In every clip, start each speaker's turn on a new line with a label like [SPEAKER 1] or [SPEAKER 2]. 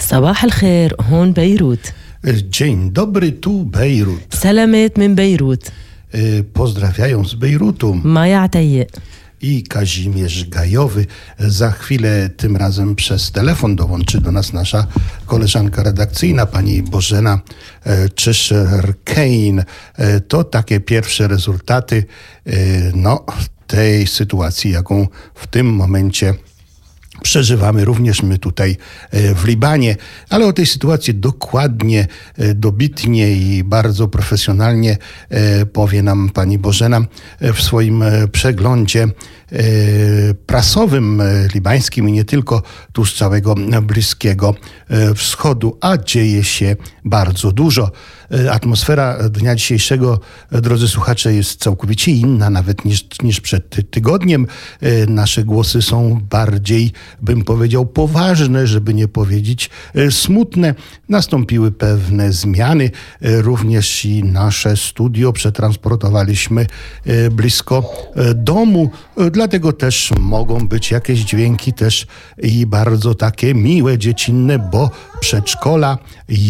[SPEAKER 1] صباح الخير هون بيروت.
[SPEAKER 2] Dzień dobry, tu Bejrut.
[SPEAKER 1] سلامات من بيروت.
[SPEAKER 2] Pozdrawiają z Bejrutu
[SPEAKER 1] مايا عتيق.
[SPEAKER 2] i Kazimierz Gajowy. Za chwilę, tym razem przez telefon, dołączy do nas nasza koleżanka redakcyjna, pani Bożena Czyszer-Kane. To takie pierwsze rezultaty tej sytuacji, jaką w tym momencie przeżywamy również my tutaj w Libanie, ale o tej sytuacji dokładnie, dobitnie i bardzo profesjonalnie powie nam pani Bożena w swoim przeglądzie prasowym libańskim i nie tylko, tu z całego Bliskiego Wschodu, a dzieje się bardzo dużo. Atmosfera dnia dzisiejszego, drodzy słuchacze, jest całkowicie inna nawet niż przed tygodniem. Nasze głosy są bardziej, bym powiedział, poważne, żeby nie powiedzieć smutne. Nastąpiły pewne zmiany. Również i nasze studio przetransportowaliśmy blisko domu. Dlatego też mogą być jakieś dźwięki też i bardzo takie miłe, dziecinne, bo przedszkola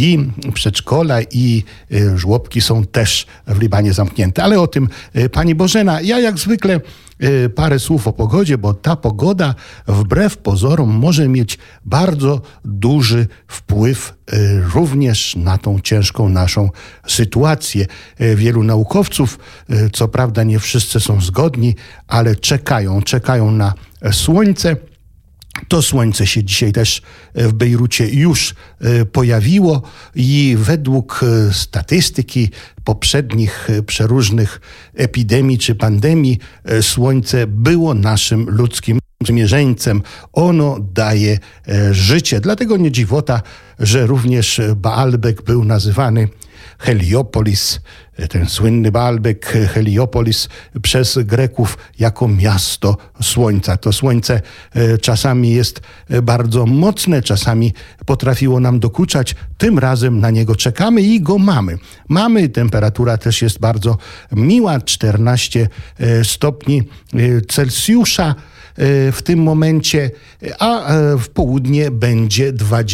[SPEAKER 2] i żłobki są też w Libanie zamknięte. Ale o tym pani Bożena. Ja jak zwykle parę słów o pogodzie, bo ta pogoda wbrew pozorom może mieć bardzo duży wpływ również na tą ciężką naszą sytuację. Wielu naukowców, co prawda nie wszyscy są zgodni, ale czekają na słońce. To słońce się dzisiaj też w Bejrucie już pojawiło i według statystyki poprzednich przeróżnych epidemii czy pandemii słońce było naszym ludzkim sprzymierzeńcem. Ono daje życie. Dlatego nie dziwota, że również Baalbek był nazywany Heliopolis, ten słynny Baalbek, Heliopolis, przez Greków jako miasto słońca. To słońce czasami jest bardzo mocne, czasami potrafiło nam dokuczać. Tym razem na niego czekamy i go mamy. Temperatura też jest bardzo miła, 14 stopni Celsjusza w tym momencie, a w południe będzie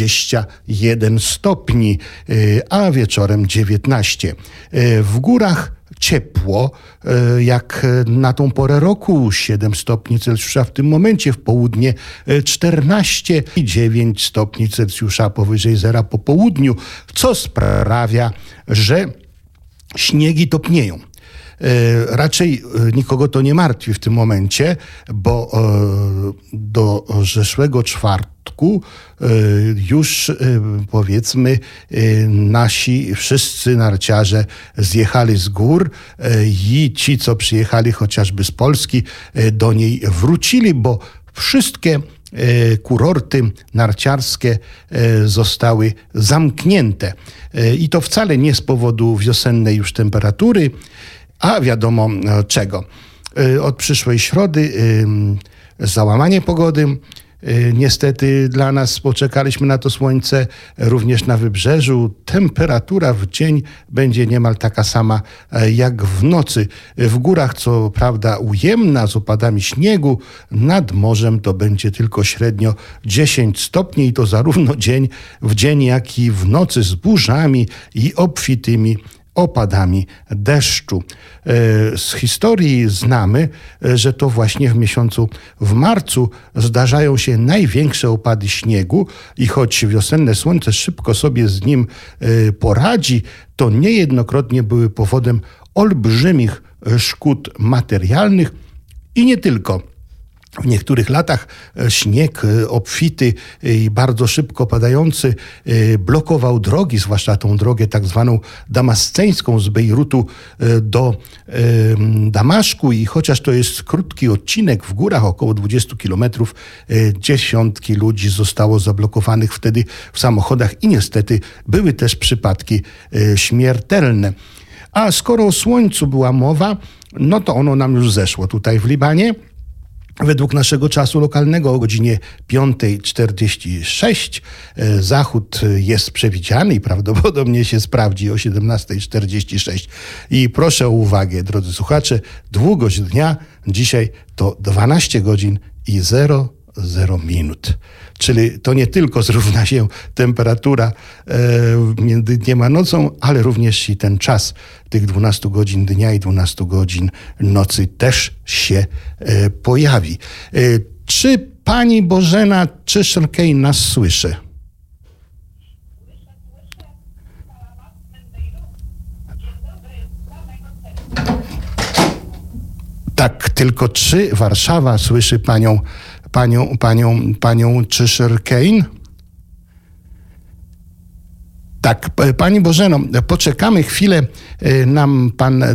[SPEAKER 2] 21 stopni, a wieczorem 19. W górach ciepło, jak na tą porę roku, 7 stopni Celsjusza w tym momencie, w południe 14 i 9 stopni Celsjusza powyżej zera po południu, co sprawia, że śniegi topnieją. Raczej nikogo to nie martwi w tym momencie, bo do zeszłego czwartku już powiedzmy nasi wszyscy narciarze zjechali z gór i ci, co przyjechali chociażby z Polski, do niej wrócili, bo wszystkie kurorty narciarskie zostały zamknięte. I to wcale nie z powodu wiosennej już temperatury, a wiadomo czego. Od przyszłej środy załamanie pogody. Niestety dla nas poczekaliśmy na to słońce również na wybrzeżu. Temperatura w dzień będzie niemal taka sama jak w nocy. W górach co prawda ujemna z opadami śniegu. Nad morzem to będzie tylko średnio 10 stopni i to zarówno w dzień jak i w nocy z burzami i obfitymi opadami deszczu. Z historii znamy, że to właśnie w marcu zdarzają się największe opady śniegu i choć wiosenne słońce szybko sobie z nim poradzi, to niejednokrotnie były powodem olbrzymich szkód materialnych i nie tylko. W niektórych latach śnieg obfity i bardzo szybko padający blokował drogi, zwłaszcza tą drogę tak zwaną damasceńską z Bejrutu do Damaszku i chociaż to jest krótki odcinek w górach, około 20 kilometrów, dziesiątki ludzi zostało zablokowanych wtedy w samochodach i niestety były też przypadki śmiertelne. A skoro o słońcu była mowa, no to ono nam już zeszło tutaj w Libanie. Według naszego czasu lokalnego o godzinie 5:46 zachód jest przewidziany i prawdopodobnie się sprawdzi o 17:46. I proszę o uwagę, drodzy słuchacze, długość dnia dzisiaj to 12 godzin i 0 0 minut. Czyli to nie tylko zrówna się temperatura między dniem a nocą, ale również i ten czas tych 12 godzin dnia i 12 godzin nocy też się pojawi. Czy pani Bożena Czyszer-Kane nas słyszy? Tak, tylko czy Warszawa słyszy panią Czyszer-Kane? Tak, pani Bożeno, poczekamy chwilę, nam pan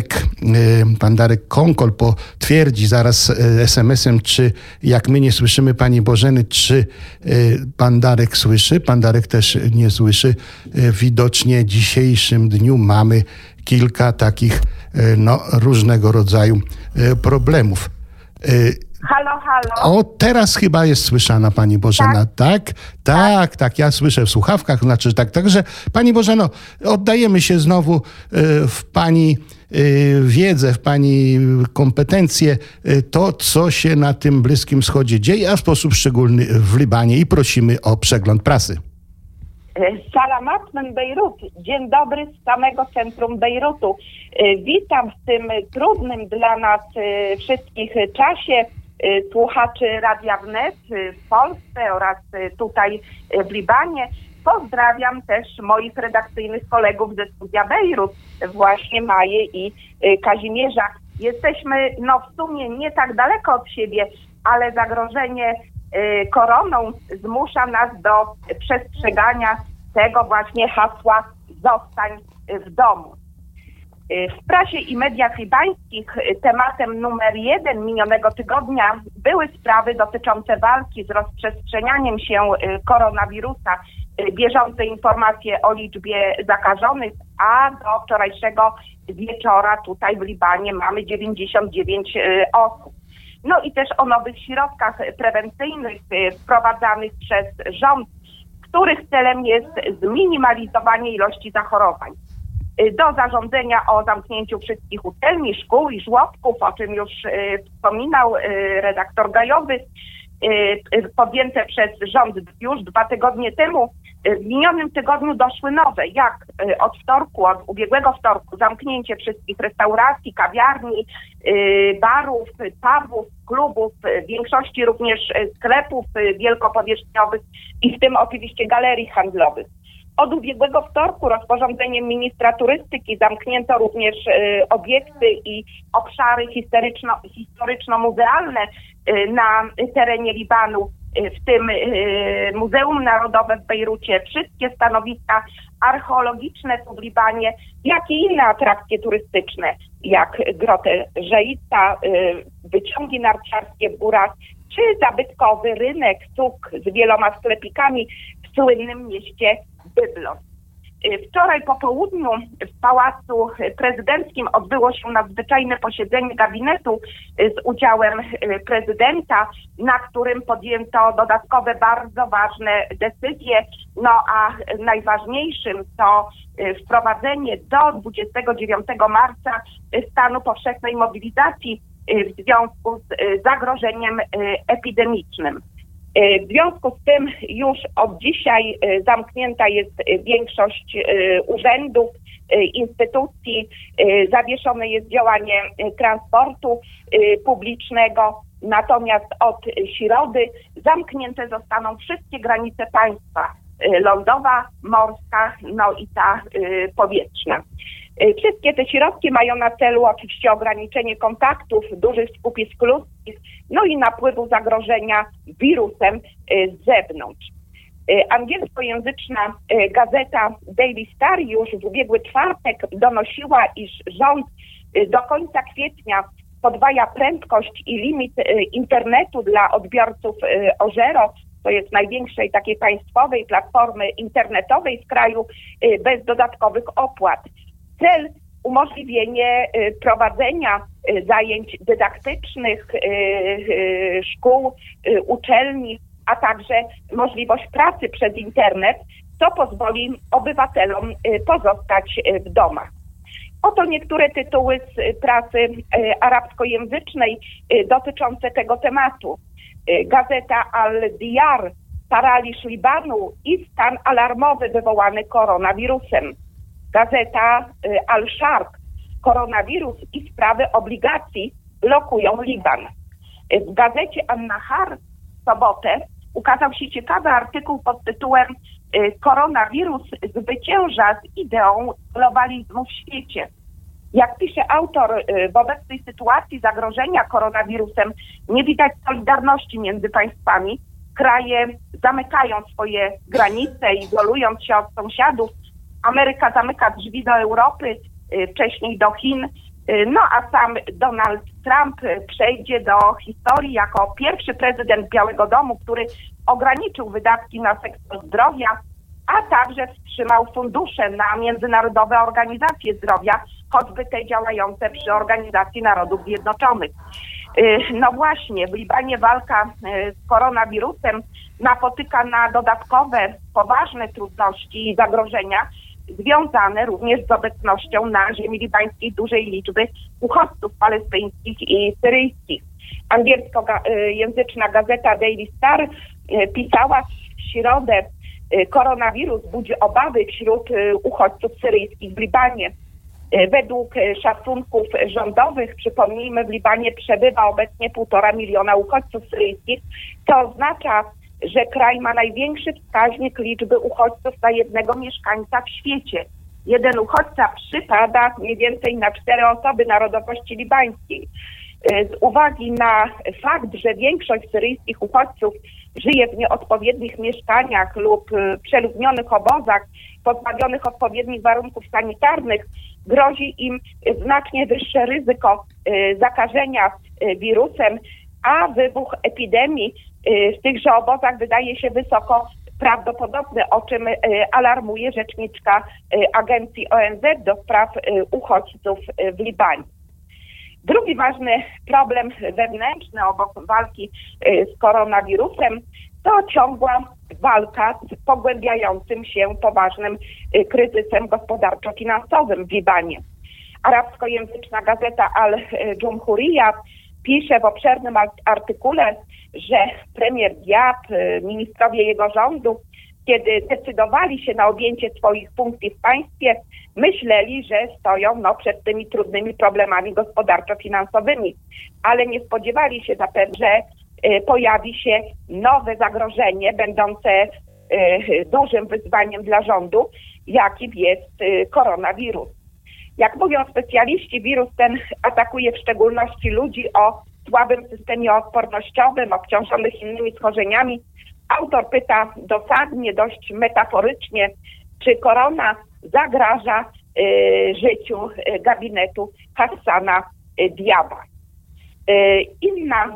[SPEAKER 2] Darek Konkol potwierdzi zaraz SMS-em, czy jak my nie słyszymy pani Bożeny, czy pan Darek słyszy. Pan Darek też nie słyszy. Widocznie w dzisiejszym dniu mamy kilka takich różnego rodzaju problemów.
[SPEAKER 3] Halo, halo.
[SPEAKER 2] O, teraz chyba jest słyszana pani Bożena. Tak, ja słyszę w słuchawkach, znaczy tak. Także pani Bożeno, oddajemy się znowu w pani wiedzę, w pani kompetencje, to co się na tym Bliskim Wschodzie dzieje, a w sposób szczególny w Libanie i prosimy o przegląd prasy.
[SPEAKER 3] Salamat min Bejrut. Dzień dobry z samego centrum Bejrutu. Witam w tym trudnym dla nas wszystkich czasie słuchaczy Radia Wnet w Polsce oraz tutaj w Libanie. Pozdrawiam też moich redakcyjnych kolegów ze studia Bejrut, właśnie Maję i Kazimierza. Jesteśmy w sumie nie tak daleko od siebie, ale zagrożenie koroną zmusza nas do przestrzegania tego właśnie hasła "zostań w domu". W prasie i mediach libańskich tematem numer 1 minionego tygodnia były sprawy dotyczące walki z rozprzestrzenianiem się koronawirusa. Bieżące informacje o liczbie zakażonych, a do wczorajszego wieczora tutaj w Libanie mamy 99 osób. No i też o nowych środkach prewencyjnych wprowadzanych przez rząd, których celem jest zminimalizowanie ilości zachorowań. Do zarządzenia o zamknięciu wszystkich uczelni, szkół i żłobków, o czym już wspominał redaktor Gajowy, podjęte przez rząd już 2 tygodnie temu. W minionym tygodniu doszły nowe, jak od ubiegłego wtorku, zamknięcie wszystkich restauracji, kawiarni, barów, pubów, klubów, większości również sklepów wielkopowierzchniowych i w tym oczywiście galerii handlowych. Od ubiegłego wtorku rozporządzeniem ministra turystyki zamknięto również obiekty i obszary historyczno-muzealne na terenie Libanu, w tym Muzeum Narodowe w Bejrucie, wszystkie stanowiska archeologiczne w Libanie, jak i inne atrakcje turystyczne, jak grotę Żeita, wyciągi narciarskie w górach, czy zabytkowy rynek Suk z wieloma sklepikami w słynnym mieście Byblos. Wczoraj po południu w Pałacu Prezydenckim odbyło się nadzwyczajne posiedzenie gabinetu z udziałem prezydenta, na którym podjęto dodatkowe, bardzo ważne decyzje. No a najważniejszym to wprowadzenie do 29 marca stanu powszechnej mobilizacji w związku z zagrożeniem epidemicznym. W związku z tym już od dzisiaj zamknięta jest większość urzędów, instytucji, zawieszone jest działanie transportu publicznego, natomiast od środy zamknięte zostaną wszystkie granice państwa, lądowa, morska, no i ta powietrzna. Wszystkie te środki mają na celu oczywiście ograniczenie kontaktów, dużych skupisk ludzkich, no i napływu zagrożenia wirusem z zewnątrz. Angielskojęzyczna gazeta Daily Star już w ubiegły czwartek donosiła, iż rząd do końca kwietnia podwaja prędkość i limit internetu dla odbiorców Ozero, to jest największej takiej państwowej platformy internetowej w kraju, bez dodatkowych opłat. Cel umożliwienie prowadzenia zajęć dydaktycznych, szkół, uczelni, a także możliwość pracy przez internet, co pozwoli obywatelom pozostać w domach. Oto niektóre tytuły z prasy arabskojęzycznej dotyczące tego tematu. Gazeta Al-Diyar, paraliż Libanu i stan alarmowy wywołany koronawirusem. Gazeta Al-Sharq, koronawirus i sprawy obligacji blokują Liban. W gazecie An-Nahar w sobotę ukazał się ciekawy artykuł pod tytułem Koronawirus zwycięża z ideą globalizmu w świecie. Jak pisze autor, w obecnej sytuacji zagrożenia koronawirusem nie widać solidarności między państwami. Kraje zamykają swoje granice, izolując się od sąsiadów. Ameryka zamyka drzwi do Europy, wcześniej do Chin. No a sam Donald Trump przejdzie do historii jako pierwszy prezydent Białego Domu, który ograniczył wydatki na sektor zdrowia, a także wstrzymał fundusze na międzynarodowe organizacje zdrowia, choćby te działające przy Organizacji Narodów Zjednoczonych. No właśnie, w Libanie walka z koronawirusem napotyka na dodatkowe, poważne trudności i zagrożenia związane również z obecnością na ziemi libańskiej dużej liczby uchodźców palestyńskich i syryjskich. Angielskojęzyczna gazeta Daily Star pisała w środę, koronawirus budzi obawy wśród uchodźców syryjskich w Libanie. Według szacunków rządowych, przypomnijmy, w Libanie przebywa obecnie 1,5 miliona uchodźców syryjskich. To oznacza, że kraj ma największy wskaźnik liczby uchodźców na jednego mieszkańca w świecie. Jeden uchodźca przypada mniej więcej na 4 osoby narodowości libańskiej. Z uwagi na fakt, że większość syryjskich uchodźców żyje w nieodpowiednich mieszkaniach lub przeludnionych obozach, pozbawionych odpowiednich warunków sanitarnych, grozi im znacznie wyższe ryzyko zakażenia wirusem, a wybuch epidemii w tychże obozach wydaje się wysoko prawdopodobny, o czym alarmuje rzeczniczka Agencji ONZ do spraw uchodźców w Libanie. Drugi ważny problem wewnętrzny obok walki z koronawirusem to ciągła walka z pogłębiającym się poważnym kryzysem gospodarczo-finansowym w Libanie. Arabskojęzyczna gazeta Al-Jumhuriyah pisze w obszernym artykule, że premier Diab, ministrowie jego rządu, kiedy decydowali się na objęcie swoich funkcji w państwie, myśleli, że stoją przed tymi trudnymi problemami gospodarczo-finansowymi, ale nie spodziewali się zapewne, że pojawi się nowe zagrożenie będące dużym wyzwaniem dla rządu, jakim jest koronawirus. Jak mówią specjaliści, wirus ten atakuje w szczególności ludzi o słabym systemie odpornościowym, obciążonych innymi schorzeniami. Autor pyta dosadnie, dość metaforycznie, czy korona zagraża życiu gabinetu Hassana Diaba. Inna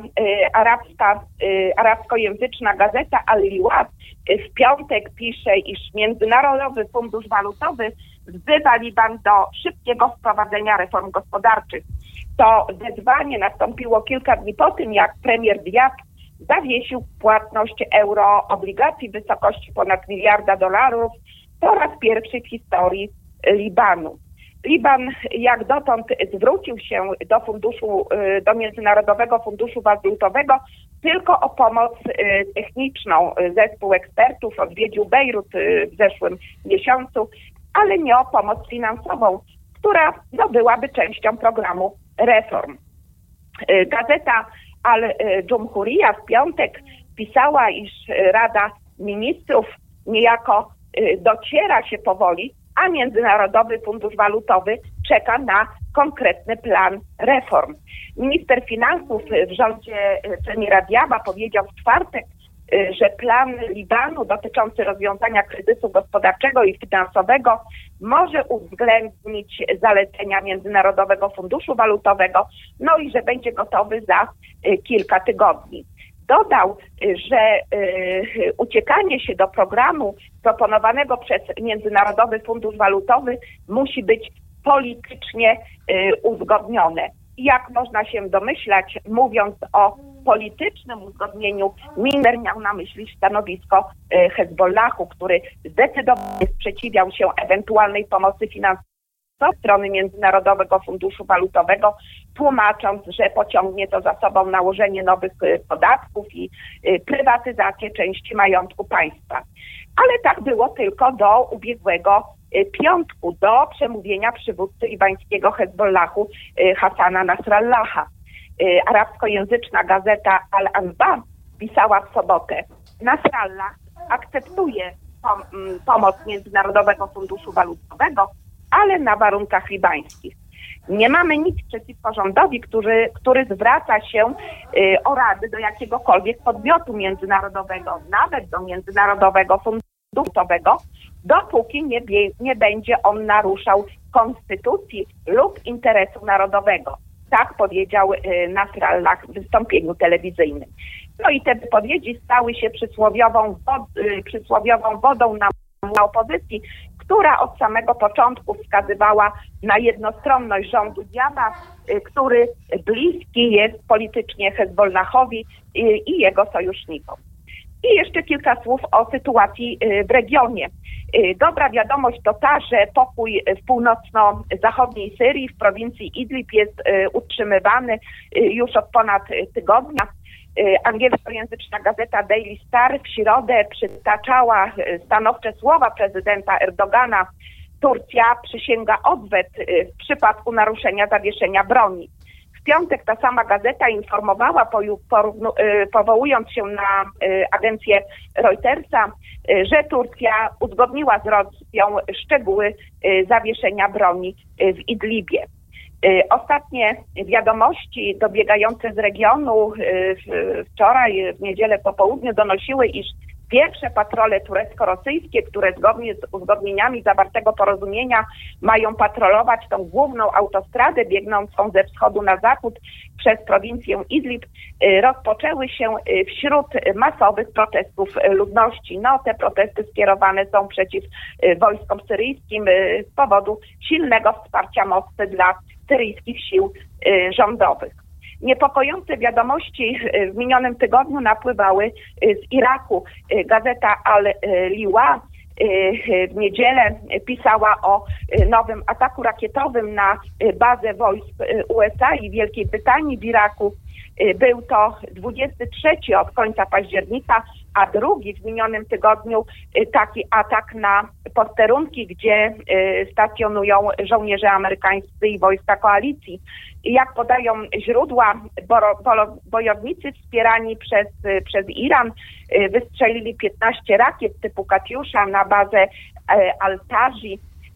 [SPEAKER 3] arabskojęzyczna gazeta Al-Liwat w piątek pisze, iż Międzynarodowy Fundusz Walutowy wzywa Liban do szybkiego wprowadzenia reform gospodarczych. To wezwanie nastąpiło kilka dni po tym, jak premier Diab zawiesił płatność euroobligacji w wysokości ponad $1 miliarda po raz pierwszy w historii Libanu. Liban jak dotąd zwrócił się do Międzynarodowego Funduszu Walutowego tylko o pomoc techniczną. Zespół ekspertów odwiedził Bejrut w zeszłym miesiącu, ale nie o pomoc finansową, która byłaby częścią programu reform. Gazeta Al-Jumhuriyah w piątek pisała, iż Rada Ministrów niejako dociera się powoli, a Międzynarodowy Fundusz Walutowy czeka na konkretny plan reform. Minister finansów w rządzie premiera Diaba powiedział w czwartek, że plan Libanu dotyczący rozwiązania kryzysu gospodarczego i finansowego może uwzględnić zalecenia Międzynarodowego Funduszu Walutowego, i że będzie gotowy za kilka tygodni. Dodał, że uciekanie się do programu proponowanego przez Międzynarodowy Fundusz Walutowy musi być politycznie uzgodnione. Jak można się domyślać, mówiąc o politycznym uzgodnieniu, minister miał na myśli stanowisko Hezbollahu, który zdecydowanie sprzeciwiał się ewentualnej pomocy finansowej ze strony Międzynarodowego Funduszu Walutowego, tłumacząc, że pociągnie to za sobą nałożenie nowych podatków i prywatyzację części majątku państwa. Ale tak było tylko do ubiegłego piątku, do przemówienia przywódcy libańskiego Hezbollahu Hassana Nasrallaha. Arabskojęzyczna gazeta Al-Anba pisała w sobotę: Nasrallah akceptuje pomoc Międzynarodowego Funduszu Walutowego, ale na warunkach libańskich. Nie mamy nic przeciwko rządowi, który zwraca się o rady do jakiegokolwiek podmiotu międzynarodowego, nawet do Międzynarodowego Funduszu Walutowego, dopóki nie będzie on naruszał konstytucji lub interesu narodowego. Tak powiedział Nasrallah w wystąpieniu telewizyjnym. No i te wypowiedzi stały się przysłowiową wodą na opozycji, która od samego początku wskazywała na jednostronność rządu Zjada, który bliski jest politycznie Hezbollahowi i jego sojusznikom. I jeszcze kilka słów o sytuacji w regionie. Dobra wiadomość to ta, że pokój w północno-zachodniej Syrii, w prowincji Idlib, jest utrzymywany już od ponad tygodnia. Angielskojęzyczna gazeta Daily Star w środę przytaczała stanowcze słowa prezydenta Erdogana: Turcja przysięga odwet w przypadku naruszenia zawieszenia broni. W piątek ta sama gazeta informowała, powołując się na agencję Reutersa, że Turcja uzgodniła z Rosją szczegóły zawieszenia broni w Idlibie. Ostatnie wiadomości dobiegające z regionu wczoraj w niedzielę po południu donosiły, iż pierwsze patrole turecko-rosyjskie, które zgodnie z uzgodnieniami zawartego porozumienia mają patrolować tą główną autostradę biegnącą ze wschodu na zachód przez prowincję Idlib, rozpoczęły się wśród masowych protestów ludności. No, te protesty skierowane są przeciw wojskom syryjskim z powodu silnego wsparcia Moskwy dla syryjskich sił rządowych. Niepokojące wiadomości w minionym tygodniu napływały z Iraku. Gazeta Al-Liwa w niedzielę pisała o nowym ataku rakietowym na bazę wojsk USA i Wielkiej Brytanii w Iraku. Był to 23 od końca października, a drugi w minionym tygodniu taki atak na posterunki, gdzie stacjonują żołnierze amerykańscy i wojska koalicji. Jak podają źródła, bojownicy wspierani przez Iran wystrzelili 15 rakiet typu Katiusza na bazę Al-Taji.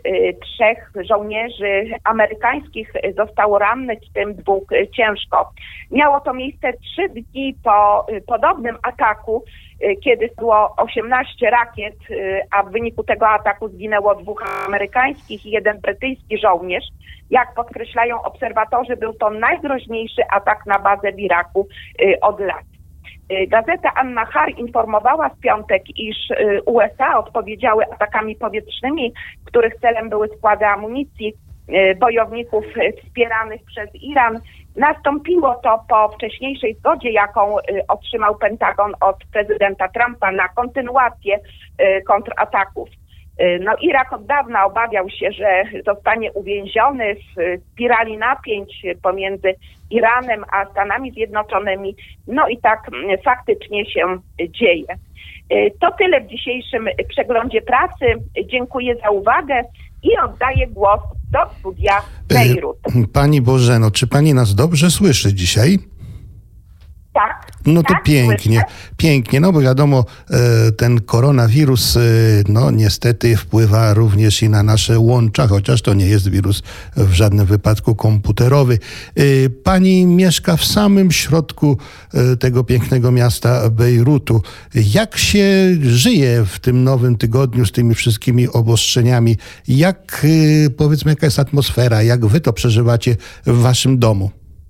[SPEAKER 3] 3 żołnierzy amerykańskich zostało rannych, w tym 2 ciężko. Miało to miejsce 3 dni po podobnym ataku, kiedy było 18 rakiet, a w wyniku tego ataku zginęło 2 amerykańskich i 1 brytyjski żołnierz. Jak podkreślają obserwatorzy, był to najgroźniejszy atak na bazę w Iraku od lat. Gazeta An-Nahar informowała w piątek, iż USA odpowiedziały atakami powietrznymi, których celem były składy amunicji bojowników wspieranych przez Iran. Nastąpiło to po wcześniejszej zgodzie, jaką otrzymał Pentagon od prezydenta Trumpa na kontynuację kontrataków. No, Irak od dawna obawiał się, że zostanie uwięziony w spirali napięć pomiędzy Iranem a Stanami Zjednoczonymi. No i tak faktycznie się dzieje. To tyle w dzisiejszym przeglądzie pracy. Dziękuję za uwagę i oddaję głos do studia Bejrut.
[SPEAKER 2] Pani Bożeno, czy pani nas dobrze słyszy dzisiaj?
[SPEAKER 3] Tak.
[SPEAKER 2] No to
[SPEAKER 3] tak,
[SPEAKER 2] pięknie,
[SPEAKER 3] słyszę.
[SPEAKER 2] pięknie, no bo wiadomo, ten koronawirus, no niestety wpływa również i na nasze łącza, chociaż to nie jest wirus w żadnym wypadku komputerowy. Pani mieszka w samym środku tego pięknego miasta Bejrutu. Jak się żyje w tym nowym tygodniu z tymi wszystkimi obostrzeniami? Jak, powiedzmy, jaka jest atmosfera? Jak wy to przeżywacie w waszym domu?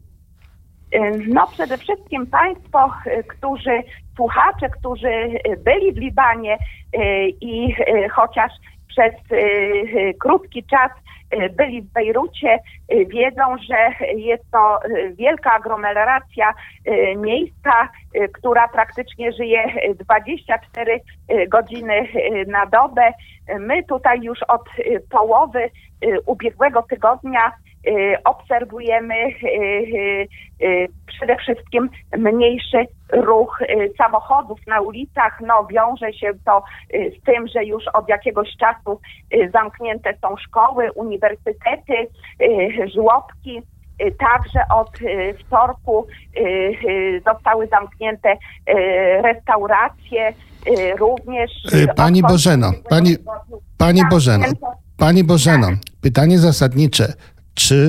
[SPEAKER 3] No przede wszystkim Państwo, słuchacze, którzy byli w Libanie i chociaż przez krótki czas byli w Bejrucie, wiedzą, że jest to wielka aglomeracja miejska, która praktycznie żyje 24 godziny na dobę. My tutaj już od połowy ubiegłego tygodnia obserwujemy przede wszystkim mniejszy ruch samochodów na ulicach. No, wiąże się to z tym, że już od jakiegoś czasu zamknięte są szkoły, uniwersytety, żłobki. Także od wtorku zostały zamknięte restauracje, również...
[SPEAKER 2] Pani Bożeno, Pani Bożeno, pytanie zasadnicze. Czy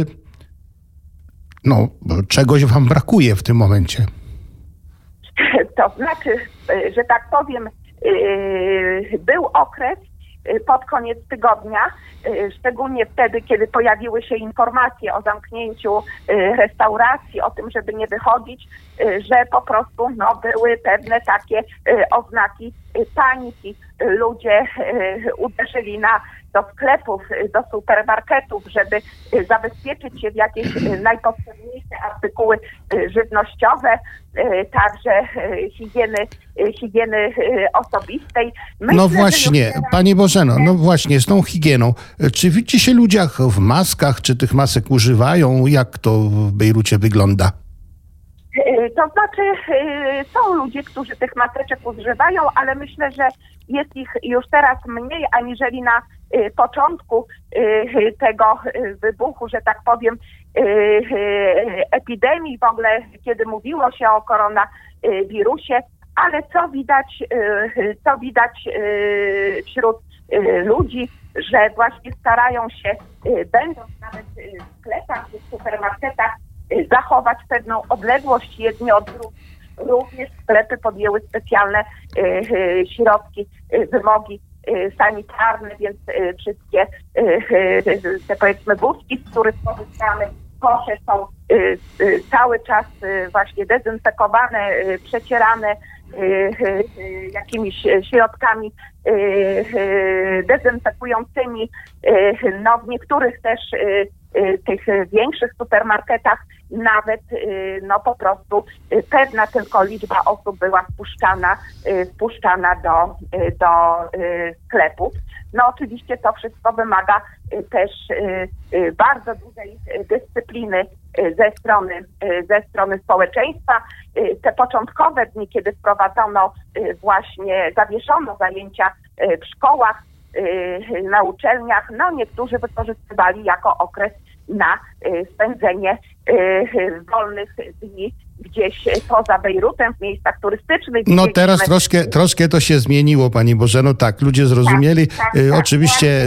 [SPEAKER 2] czegoś wam brakuje w tym momencie?
[SPEAKER 3] To znaczy, że tak powiem, był okres pod koniec tygodnia, szczególnie wtedy, kiedy pojawiły się informacje o zamknięciu restauracji, o tym, żeby nie wychodzić, że po prostu były pewne takie oznaki paniki. Ludzie uderzyli do sklepów, do supermarketów, żeby zabezpieczyć się w jakieś najpotrzebniejsze artykuły żywnościowe, także higieny osobistej. Myślę,
[SPEAKER 2] właśnie, Pani Bożeno, właśnie z tą higieną. Czy widzicie się ludzie w maskach, czy tych masek używają? Jak to w Bejrucie wygląda?
[SPEAKER 3] To znaczy, są ludzie, którzy tych maseczek używają, ale myślę, że jest ich już teraz mniej, aniżeli na początku tego wybuchu, że tak powiem, epidemii, w ogóle kiedy mówiło się o koronawirusie, ale co widać wśród ludzi, że właśnie starają się, będąc nawet w sklepach, w supermarketach, zachować pewną odległość jedni od drugich. Również sklepy podjęły specjalne środki, wymogi sanitarne, więc wszystkie te, powiedzmy, wózki, z których korzystamy, kosze są cały czas właśnie dezynfekowane, przecierane jakimiś środkami dezynfekującymi. W niektórych też tych większych supermarketach nawet po prostu pewna tylko liczba osób była wpuszczana do sklepów. Oczywiście to wszystko wymaga też bardzo dużej dyscypliny ze strony społeczeństwa. Te początkowe dni, kiedy zawieszono zajęcia w szkołach, na uczelniach, niektórzy wykorzystywali jako okres na spędzenie wolnych dni gdzieś poza Bejrutem, w miejscach turystycznych.
[SPEAKER 2] Teraz troszkę to się zmieniło, Pani Bożeno. Tak, ludzie zrozumieli. Tak. Oczywiście...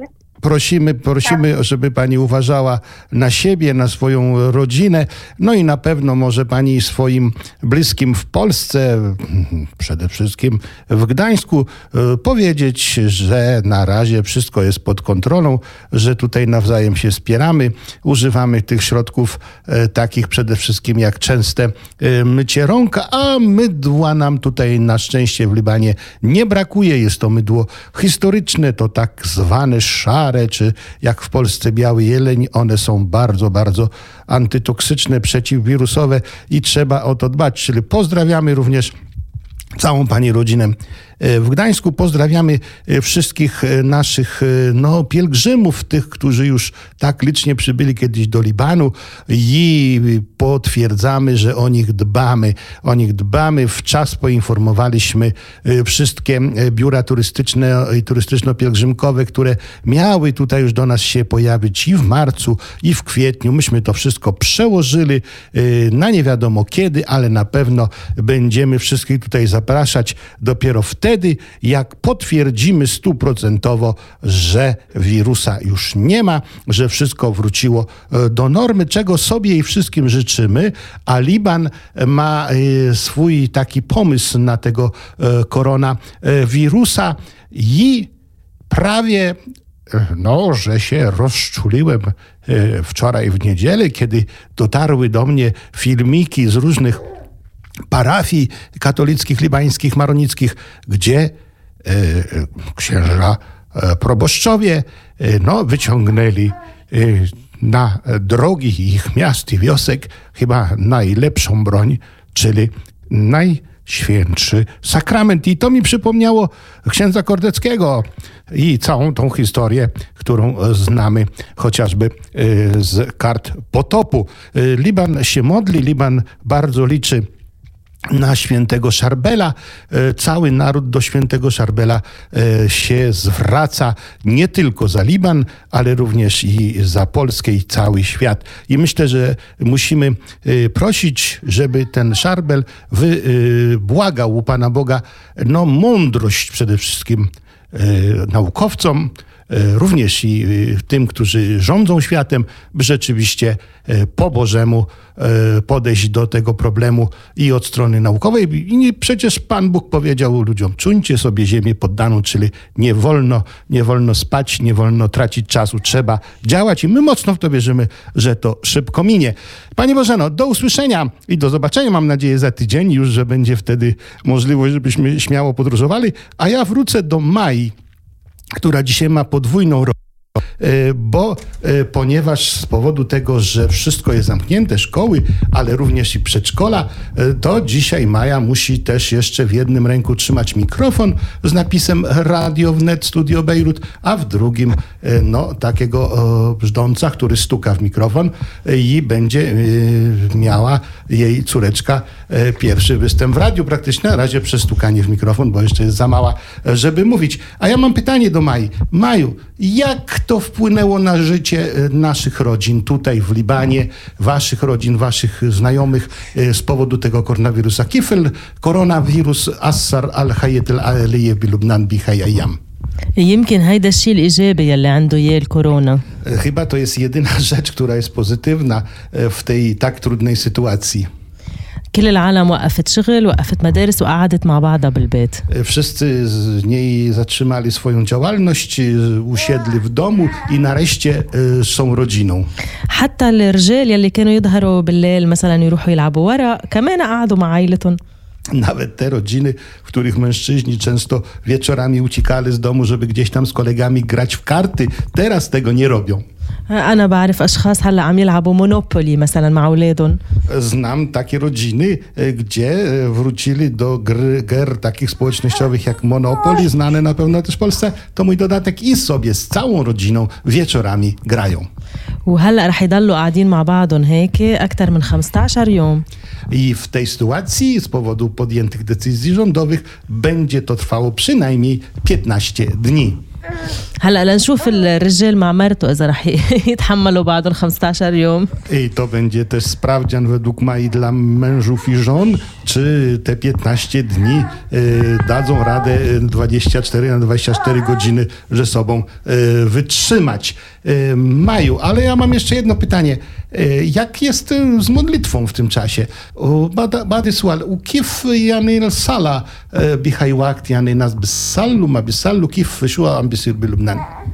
[SPEAKER 2] Prosimy, żeby Pani uważała na siebie, na swoją rodzinę, i na pewno może Pani swoim bliskim w Polsce, przede wszystkim w Gdańsku, powiedzieć, że na razie wszystko jest pod kontrolą, że tutaj nawzajem się wspieramy, używamy tych środków takich przede wszystkim jak częste mycie rąk, a mydła nam tutaj na szczęście w Libanie nie brakuje. Jest to mydło historyczne, to tak zwane szare, czy jak w Polsce biały jeleń, one są bardzo, bardzo antytoksyczne, przeciwwirusowe i trzeba o to dbać. Czyli pozdrawiamy również całą Pani rodzinę w Gdańsku. Pozdrawiamy wszystkich naszych pielgrzymów, tych, którzy już tak licznie przybyli kiedyś do Libanu i potwierdzamy, że o nich dbamy. Wczas poinformowaliśmy wszystkie biura turystyczne i turystyczno-pielgrzymkowe, które miały tutaj już do nas się pojawić i w marcu, i w kwietniu. Myśmy to wszystko przełożyli na nie wiadomo kiedy, ale na pewno będziemy wszystkich tutaj zapraszać dopiero wtedy, jak potwierdzimy 100%, że wirusa już nie ma, że wszystko wróciło do normy, czego sobie i wszystkim życzymy, a Liban ma swój taki pomysł na tego koronawirusa i prawie że się rozczuliłem wczoraj w niedzielę, kiedy dotarły do mnie filmiki z różnych parafii katolickich, libańskich, maronickich, gdzie księża proboszczowie wyciągnęli na drogi ich miast i wiosek chyba najlepszą broń, czyli Najświętszy Sakrament. I to mi przypomniało księdza Kordeckiego i całą tą historię, którą znamy chociażby z kart Potopu. Liban się modli, Liban bardzo liczy na świętego Szarbela. Cały naród do świętego Szarbela się zwraca nie tylko za Liban, ale również i za Polskę i cały świat. I myślę, że musimy prosić, żeby ten Szarbel błagał u Pana Boga mądrość przede wszystkim naukowcom, również i tym, którzy rządzą światem, by rzeczywiście po Bożemu podejść do tego problemu i od strony naukowej. I przecież Pan Bóg powiedział ludziom, czuńcie sobie ziemię poddaną, czyli nie wolno spać, nie wolno tracić czasu, trzeba działać i my mocno w to wierzymy, że to szybko minie. Panie Bożeno, do usłyszenia i do zobaczenia, mam nadzieję, za tydzień już, że będzie wtedy możliwość, żebyśmy śmiało podróżowali, a ja wrócę do Mai, która dzisiaj ma podwójną rolę, ponieważ z powodu tego, że wszystko jest zamknięte, szkoły, ale również i przedszkola, to dzisiaj Maja musi też jeszcze w jednym ręku trzymać mikrofon z napisem Radio Wnet Studio Bejrut, a w drugim takiego brzdąca, który stuka w mikrofon i będzie miała jej córeczka pierwszy występ w radiu, praktycznie na razie przez stukanie w mikrofon, bo jeszcze jest za mała, żeby mówić. A ja mam pytanie do Mai. Maju, jak to wpłynęło na życie naszych rodzin tutaj w Libanie, waszych rodzin, waszych znajomych z powodu tego koronawirusa? Kifel koronawirus assar al-hayat al-aliyya bilubnan bihayayam.
[SPEAKER 1] يمكن هيدا الشيء الإيجابي يلي عنده إياه الكورونا.
[SPEAKER 2] Chyba to jest jedyna rzecz, która jest pozytywna w tej tak trudnej sytuacji.
[SPEAKER 1] كل العالم وقفت شغل وقفت مدارس وقعدت مع بعضها بالبيت.
[SPEAKER 2] Wszyscy z niej zatrzymali swoją działalność, usiedli w domu i nareszcie są rodziną.
[SPEAKER 1] حتى الرجال يلي كانوا يظهروا بالليل مثلا يروحوا يلعبوا ورق كمان قعدوا مع عائلتهم.
[SPEAKER 2] Nawet te rodziny, w których mężczyźni często wieczorami uciekali z domu, żeby gdzieś tam z kolegami grać w karty, teraz tego nie robią.
[SPEAKER 1] أنا بعرف أشخاص هلا عم يلعبوا مونوبولي مثلا مع أولادهم.
[SPEAKER 2] Znam takie rodziny, gdzie wrócili do gier takich społecznościowych jak Monopoly, znane na pewno też w Polsce, to mój dodatek, i sobie z całą rodziną wieczorami grają.
[SPEAKER 1] وهلا رح يضلوا قاعدين مع بعضهم هيك أكثر من 15 يوم.
[SPEAKER 2] I w tej sytuacji z powodu podjętych decyzji rządowych będzie to trwało przynajmniej 15 dni.
[SPEAKER 1] هلا لنشوف الرجال مع مرته إذا رح يتحملوا بعضهم 15 يوم.
[SPEAKER 2] I to będzie też sprawdzian według Mai dla mężów i żon, czy te 15 dni dadzą radę 24 na 24 godziny ze sobą wytrzymać. Maju, ale ja mam jeszcze jedno pytanie. Jak jest z modlitwą w tym czasie? Bady sual, u kif yani sala bihaj waqt yani nas bisallu ma bisallu kif شو عم بيصير بلبنان؟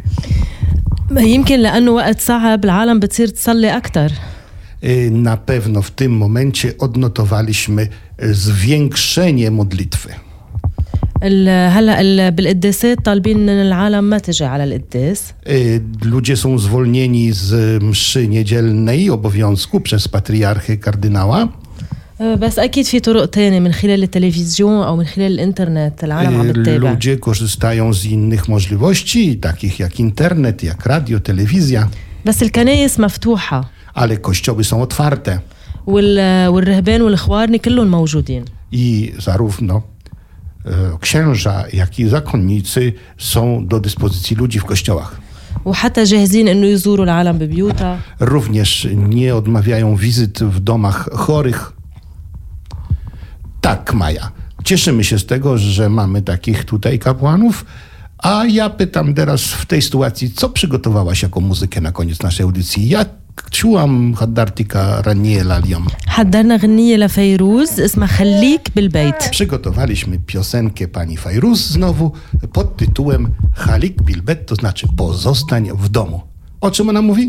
[SPEAKER 1] يمكن لأنه وقت صعب العالم بتصير تصلي أكتر.
[SPEAKER 2] Na pewno w tym momencie odnotowaliśmy zwiększenie modlitwy.
[SPEAKER 1] هلا بالقداسات طالبين من العالم ما تجي على القداس.
[SPEAKER 2] Ludzie są zwolnieni z mszy niedzielnej obowiązku przez patriarchę kardynała.
[SPEAKER 1] بس أكيد في طرق تانية من خلال التلفزيون أو من خلال الإنترنت العالم عم بتتابع.
[SPEAKER 2] Ludzie korzystają z innych możliwości, takich jak internet, jak radio, telewizja.
[SPEAKER 1] بس الكنايس مفتوحة.
[SPEAKER 2] Ale kościoły są otwarte.
[SPEAKER 1] والرهبان والإخوارني كلهم موجودين.
[SPEAKER 2] I zarówno księża, jak i zakonnicy są do dyspozycji ludzi w kościołach.
[SPEAKER 1] وحتى جاهزين إنه يزوروا العالم ببيوتها.
[SPEAKER 2] Również nie odmawiają wizyt w domach chorych. Tak, Maja. Cieszymy się z tego, że mamy takich tutaj kapłanów. A ja pytam teraz w tej sytuacji, co przygotowałaś jako muzykę na koniec naszej audycji? Jak czułam hadartika Raniela Liam?
[SPEAKER 1] حضرنا غنية لفيروز اسمها خليك بالبيت.
[SPEAKER 2] Przygotowaliśmy piosenkę pani Fajruz znowu pod tytułem Khalik Bilbet, to znaczy pozostań w domu. O czym ona mówi?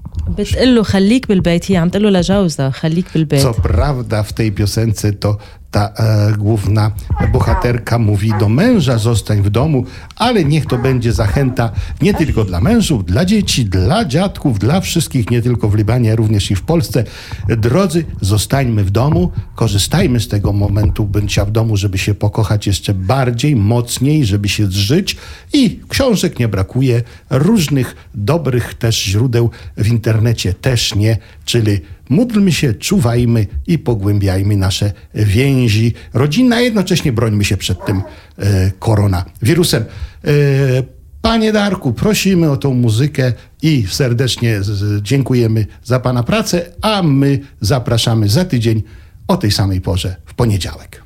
[SPEAKER 1] بتقله خليك بالبيت، هي عم تقله لجوزها خليك بالبيت.
[SPEAKER 2] Co prawda w tej piosence to ta główna bohaterka mówi do męża: zostań w domu, ale niech to będzie zachęta nie tylko dla mężów, dla dzieci, dla dziadków, dla wszystkich, nie tylko w Libanie, również i w Polsce. Drodzy, zostańmy w domu, korzystajmy z tego momentu bycia w domu, żeby się pokochać jeszcze bardziej, mocniej, żeby się zżyć, i książek nie brakuje, różnych dobrych też źródeł w internecie też nie, czyli módlmy się, czuwajmy i pogłębiajmy nasze więzi rodzinne, a jednocześnie brońmy się przed tym koronawirusem. Panie Darku, prosimy o tą muzykę i serdecznie dziękujemy za Pana pracę, a my zapraszamy za tydzień o tej samej porze w poniedziałek.